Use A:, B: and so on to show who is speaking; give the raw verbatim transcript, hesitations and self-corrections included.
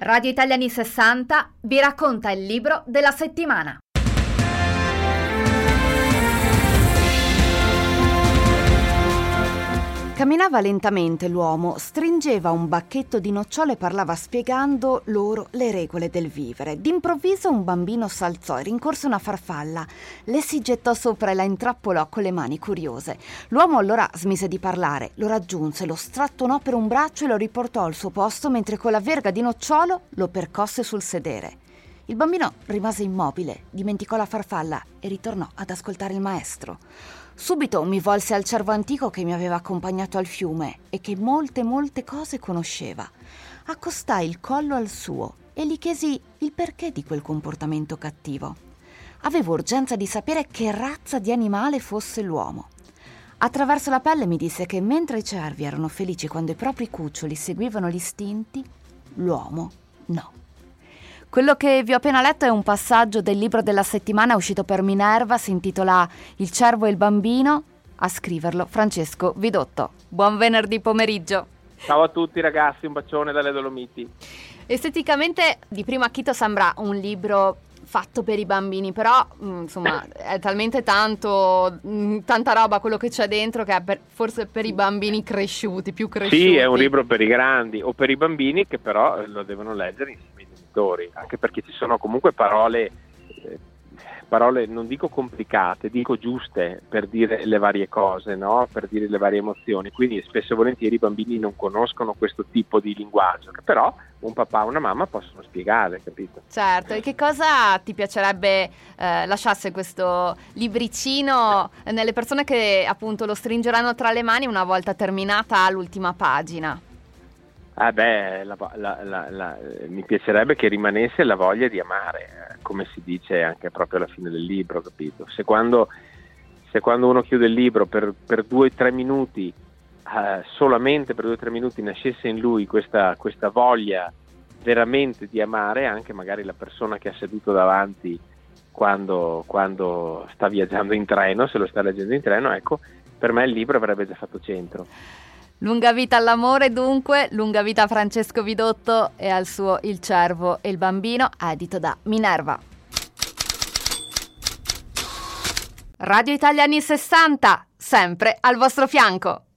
A: Radio Italiani sessanta vi racconta il libro della settimana.
B: Camminava lentamente l'uomo, stringeva un bacchetto di nocciole e parlava spiegando loro le regole del vivere. D'improvviso un bambino s'alzò e rincorse una farfalla. Le si gettò sopra e la intrappolò con le mani curiose. L'uomo allora smise di parlare, lo raggiunse, lo strattonò per un braccio e lo riportò al suo posto mentre con la verga di nocciolo lo percosse sul sedere. Il bambino rimase immobile, dimenticò la farfalla e ritornò ad ascoltare il maestro. Subito mi volse al cervo antico che mi aveva accompagnato al fiume e che molte molte cose conosceva. Accostai il collo al suo e gli chiesi il perché di quel comportamento cattivo. Avevo urgenza di sapere che razza di animale fosse l'uomo. Attraverso la pelle mi disse che mentre i cervi erano felici quando i propri cuccioli seguivano gli istinti, l'uomo no. Quello che vi ho appena letto è un passaggio del libro della settimana uscito per Minerva, si intitola Il cervo e il bambino. A scriverlo Francesco Vidotto. Buon venerdì pomeriggio.
C: Ciao a tutti ragazzi, un bacione dalle Dolomiti.
A: Esteticamente di primo acchito sembra un libro fatto per i bambini, però insomma è talmente tanto tanta roba quello che c'è dentro che è per, forse per i bambini cresciuti, più cresciuti.
C: Sì, è un libro per i grandi o per i bambini che però lo devono leggere insieme ai genitori, anche perché ci sono comunque parole eh, parole non dico complicate, dico giuste per dire le varie cose, no? Per dire le varie emozioni, quindi spesso e volentieri i bambini non conoscono questo tipo di linguaggio, che però un papà e una mamma possono spiegare, capito?
A: Certo, e che cosa ti piacerebbe eh, lasciasse questo libricino nelle persone che appunto lo stringeranno tra le mani una volta terminata l'ultima pagina?
C: Ah beh, la, la, la, la, mi piacerebbe che rimanesse la voglia di amare, come si dice anche proprio alla fine del libro, capito? Se quando, se quando uno chiude il libro per, per due o tre minuti, eh, solamente per due o tre minuti nascesse in lui questa, questa voglia veramente di amare anche magari la persona che ha seduto davanti quando, quando sta viaggiando in treno, se lo sta leggendo in treno, ecco, per me il libro avrebbe già fatto centro.
A: Lunga vita all'amore dunque, lunga vita a Francesco Vidotto e al suo Il cervo e il bambino, edito da Minerva. Radio Italiani sessanta, sempre al vostro fianco.